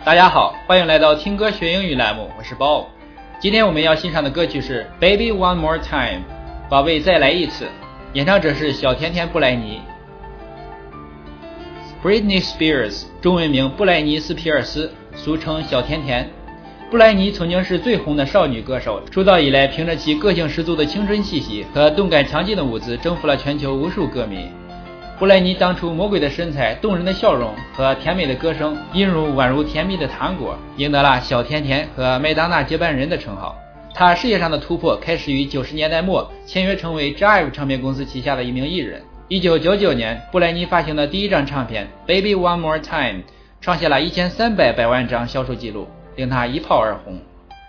大家好，欢迎来到听歌学英语栏目，我是包。今天我们要欣赏的歌曲是 Baby One More Time， 宝贝再来一次，演唱者是小甜甜布莱尼。Britney Spears， 中文名布莱尼斯皮尔斯，俗称小甜甜。布莱尼曾经是最红的少女歌手，出道以来凭着其个性十足的青春气息和动感强劲的舞姿征服了全球无数歌迷。布莱尼当初魔鬼的身材、动人的笑容和甜美的歌声，音如宛如甜蜜的糖果，赢得了小甜甜和麦当娜接班人的称号。她事业上的突破开始于90年代末，签约成为 Jive 唱片公司旗下的一名艺人。1999年，布莱尼发行的第一张唱片 Baby One More Time 创下了1300万张销售记录，令她一炮而红。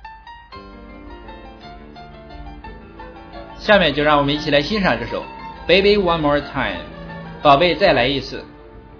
下面就让我们一起来欣赏这首 Baby One More Time， 宝贝再来一次。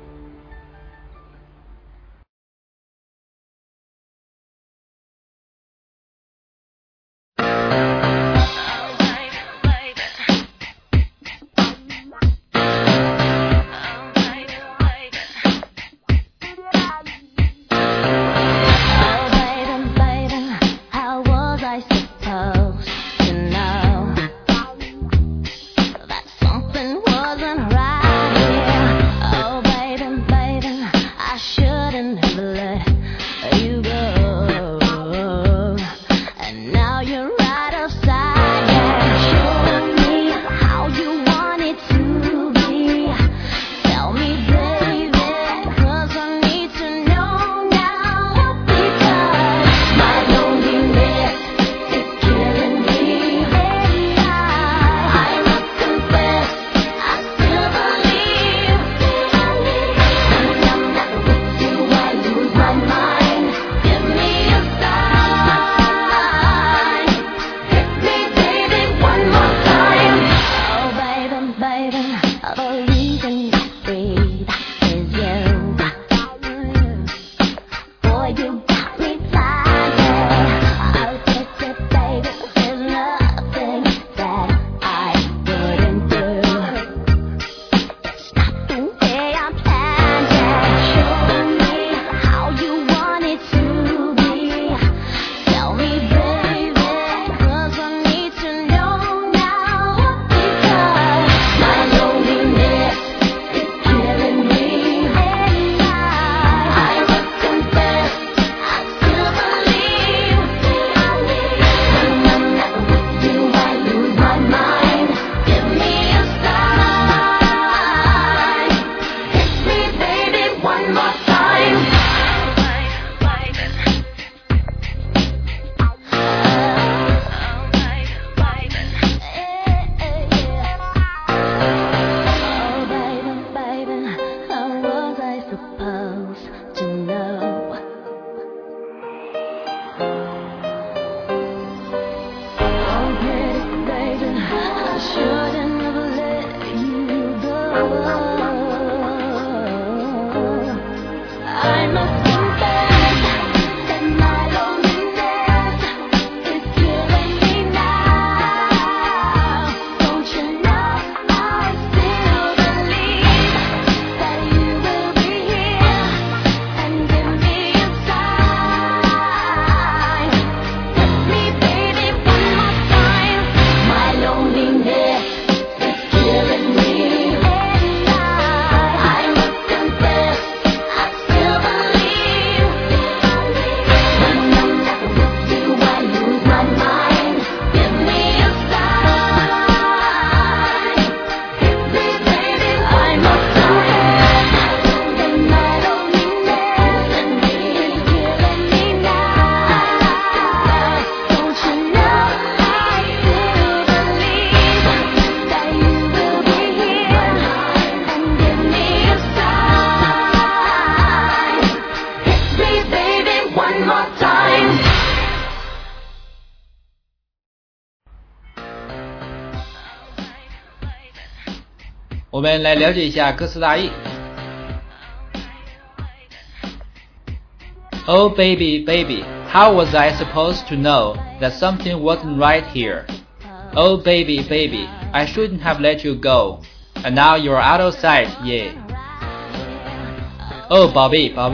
我们来了解一下歌词大意。Oh baby, baby, how was I supposed to know that something wasn't right here? Oh baby, baby, I shouldn't have let you go, and now you're out of sight, yeah. 哦，宝贝，宝贝，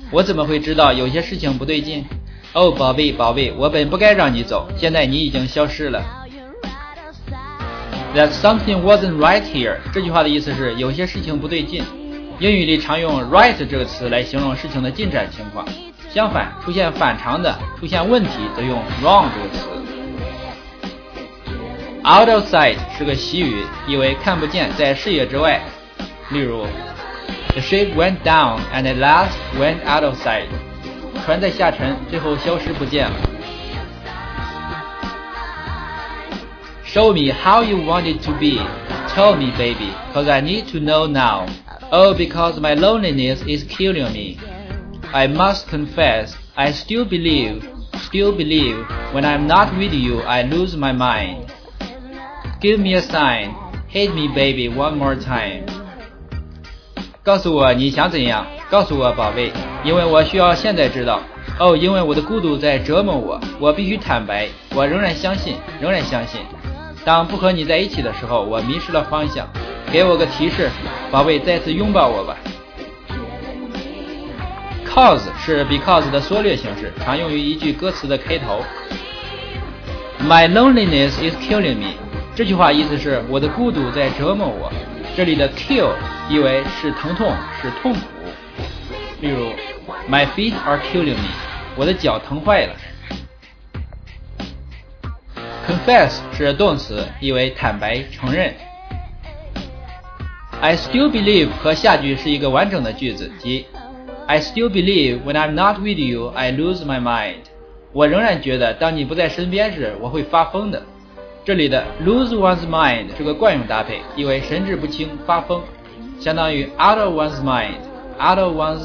我怎么会知道有些事情不对劲？哦，宝贝，宝贝，我本不该让你走，现在你已经消失了。That something wasn't right here， 这句话的意思是有些事情不对劲。英语里常用 right 这个词来形容事情的进展情况，相反，出现反常的、出现问题则用 wrong 这个词。Out of sight 是个习语，意为看不见，在视野之外。例如 The ship went down and at last went out of sight， 船在下沉，最后消失不见了。Show me how you want it to be. Tell me, baby, cause I need to know now. Oh, because my loneliness is killing me. I must confess, I still believe, when I'm not with you, I lose my mind. Give me a sign, hit me, baby, one more time. 告诉我你想怎样，告诉我宝贝，因为我需要现在知道。哦，因为我的孤独在折磨我，我必须坦白，我仍然相信。当不和你在一起的时候，我迷失了方向。给我个提示，宝贝，再次拥抱我吧。Cause 是 because 的缩略形式，常用于一句歌词的开头。My loneliness is killing me， 这句话意思是我的孤独在折磨我。这里的 kill 意为是疼痛，是痛苦。例如 My feet are killing me， 我的脚疼坏了。Confess 是动词，意为坦白、承认。I still believe 和下句是一个完整的句子，即 I still believe when I'm not with you, I lose my mind。 我仍然觉得当你不在身边时，我会发疯的。这里的 lose one's mind 是个惯用搭配，意为神志不清、发疯，相当于 out of one's mind, out of one's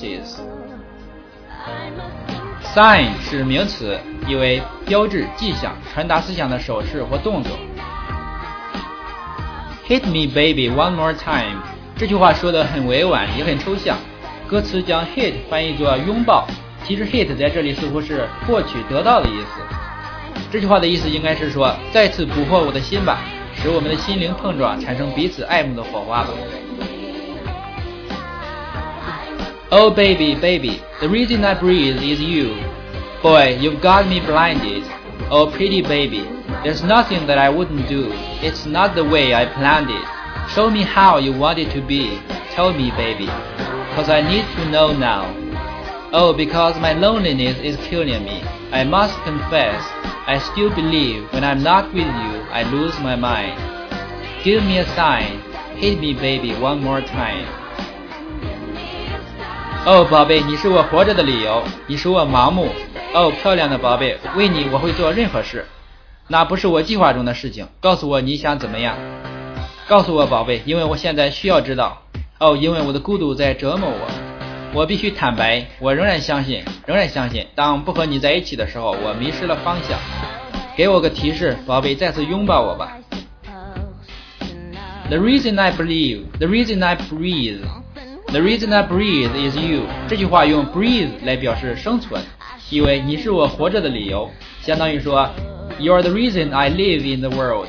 senses。Sign 是名词，意为标志、迹象、传达思想的手势或动作。Hit me, baby, one more time。 这句话说得很委婉，也很抽象。歌词将 hit 翻译作拥抱，其实 hit 在这里似乎是获取、得到的意思。这句话的意思应该是说，再次捕获我的心吧，使我们的心灵碰撞，产生彼此爱慕的火花吧。Oh baby, baby, the reason I breathe is you. Boy, you've got me blinded. Oh pretty baby, there's nothing that I wouldn't do. It's not the way I planned it. Show me how you want it to be. Tell me, baby, cause I need to know now. Oh, because my loneliness is killing me. I must confess, I still believe when I'm not with you, I lose my mind. Give me a sign, hit me, baby, one more time.哦，宝贝，你是我活着的理由，你使我盲目。哦，漂亮的宝贝，为你我会做任何事，那不是我计划中的事情。告诉我你想怎么样？告诉我宝贝，因为我现在需要知道。哦，因为我的孤独在折磨我，我必须坦白，我仍然相信，当不和你在一起的时候，我迷失了方向。给我个提示，宝贝，再次拥抱我吧。The reason I breathe is you。 这句话用 breathe 来表示生存，意为你是我活着的理由，相当于说 You're the reason I live in the world。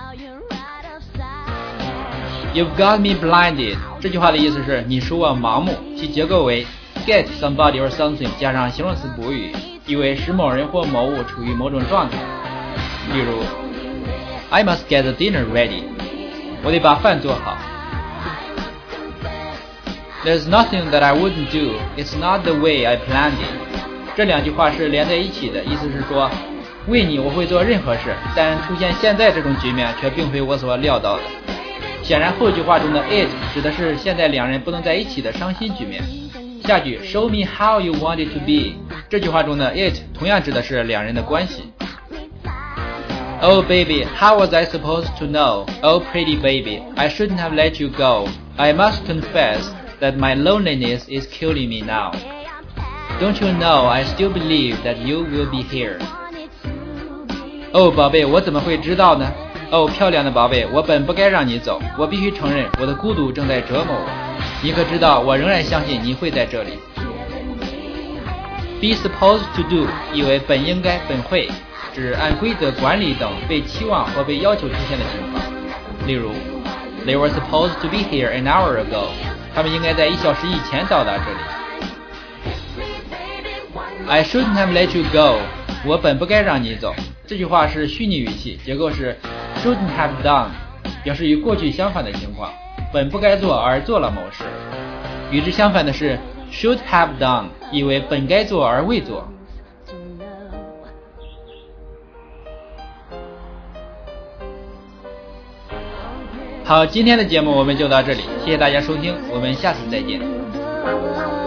You've got me blinded， 这句话的意思是你使我盲目，其结构为 get somebody or something 加上形容词补语，意为使某人或某物处于某种状态。例如 I must get the dinner ready， 我得把饭做好。There's nothing that I wouldn't do. It's not the way I planned it. 这两句话是连在一起的，意思是说，为你我会做任何事，但出现现在这种局面却并非我所料到的。显然后句话中的 it 指的是现在两人不能在一起的伤心局面。下句 Show me how you want it to be， 这句话中的 it 同样指的是两人的关系。Oh baby, how was I supposed to know? Oh pretty baby, I shouldn't have let you go. I must confess,that my loneliness is killing me now. Don't you know I still believe that you will be here. 哦，宝贝，我怎么会知道呢？哦，漂亮的宝贝，我本不该让你走，我必须承认，我的孤独正在折磨我。你可知道，我仍然相信你会在这里。Be supposed to do 意为本应该、本会，指按规则管理等被期望或被要求出现的情况。例如 They were supposed to be here an hour ago， 他们应该在1小时以前到达这里。 I shouldn't have let you go， 我本不该让你走。这句话是虚拟语气，结构是 shouldn't have done， 表示与过去相反的情况，本不该做而做了某事。与之相反的是 should have done， 意为本该做而未做。好，今天的节目我们就到这里，谢谢大家收听，我们下次再见。